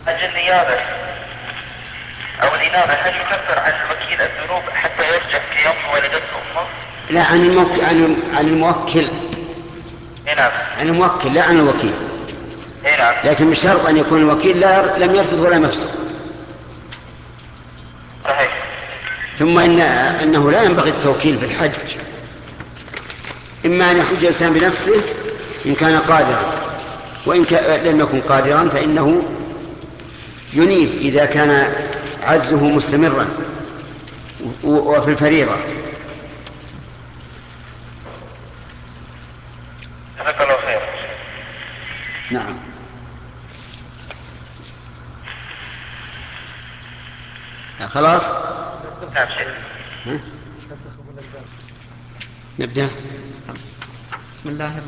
أجل النيابة أو الإنابة، هل يكفر عن الوكيل الذنوب حتى يرجع كيوم ولدته أمه؟ لا، عن الموكل. إيه نعم. عن الموكل لا عن الوكيل. إيه نعم. لكن بشرط أن يكون الوكيل لم يرفض ولا مفسق. صحيح. ثم إنه لا ينبغي التوكيل في الحج. إما أن يحج الإنسان بنفسه إن كان قادرا، وإن لم يكن قادرا فإنه ينيب إذا كان عزه مستمرا وفي الفريضة. جزاك الله خير. نعم. خلاص. نعم شيخ. نبدأ. بسم الله الرحمن